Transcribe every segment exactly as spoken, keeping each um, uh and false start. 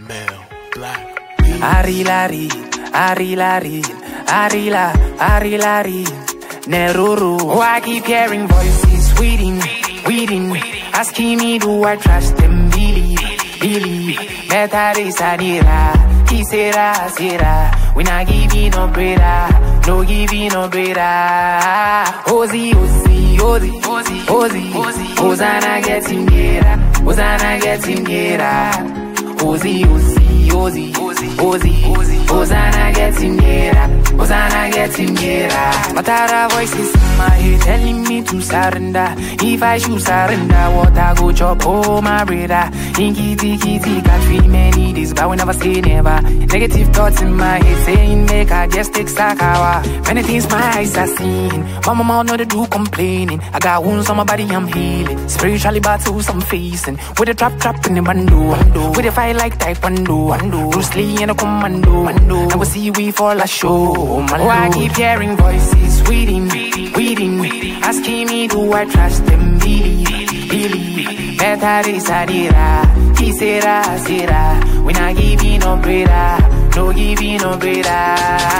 Male, black. Arilari, Arilari, Arila, Arilari, Neruru. Oh, I keep hearing voices, weeding, weeding, asking me do I trust them, believe, believe. Metari Sadira, Kisera, Sera. We not giving no breda, no giving no breda. Ozi, Ozi, Ozi, Ozi, Ozi, Ozana getting gera, Ozana getting gera. Ozi, Ozi, Ozi, Ozi, Ozi, Ozana getting gera, Ozana getting gera. Matara voices in my head telling me to surrender. If I should surrender, what I go chop, oh my brother. In kitty kitty, can't feel many days, but we never say never. Negative thoughts in my head saying make I just take Sakawa. Many things my eyes are seeing, but my mouth know they do complaining. I got wounds on my body, I'm healing. Spiritually battles I'm facing. With a trap trap in the bando, with a fight like Taekwondo. Bruce Lee and a commando. I will see we fall a show. Oh, I keep hearing voices, weeding, weeding, asking me do I trust them, believe, believe. Better is Adira, Kisera, Sera. We not giving no breda, no giving no breda.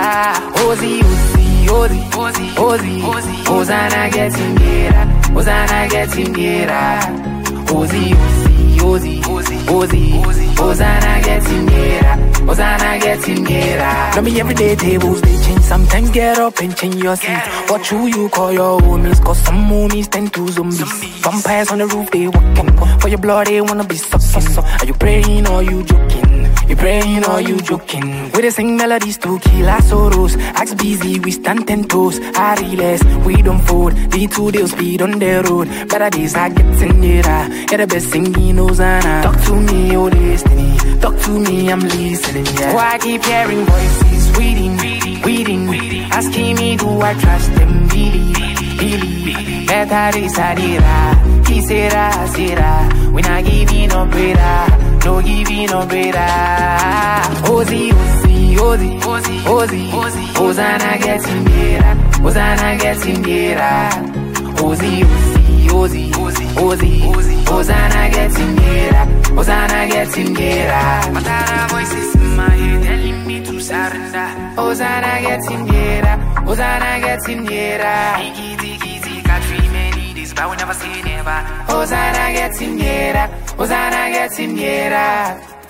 Ozi, Ozi, Ozi, Ozi, Ozi, Ozana getting gera, Ozana getting gera. Ozi, Ozi, Ozi, Ozi, Ozana getting gera, Ozana getting gera. Tell me every day tables they change. Sometimes get up and change your seat. What you you call your homies? Cause some homies tend to zombies. Vampires on the roof they walking. For your blood they wanna be sucking. Are you praying or you joking? You praying or you joking? We they sing melodies to kill our sorrows. Axe busy, we stand ten toes. Ariles, we don't fold. The two they'll speed on the road. Better days are getting nearer. You're the best singing Ozana. Talk to me, your destiny. Talk to me, I'm listening. Yeah. Oh, I keep hearing voices, weeding, weeding, asking me do I trust them, believe, believe. Better is Adira, Kisera, Sera. We not giving no breda, no giving no breda. Ozi, Ozi, Ozi, Ozi, Ozi, Ozana getting gera, Ozana getting gera. Ozi, Ozi, Ozi, Ozi, Ozana getting gera, Ozana getting gera. Matara voices in my head telling me to surrender. Ozana getting gera, Ozana getting gera. Iggy, iggy, got three many days, but we never say never. Ozana getting gera, Ozana getting gera.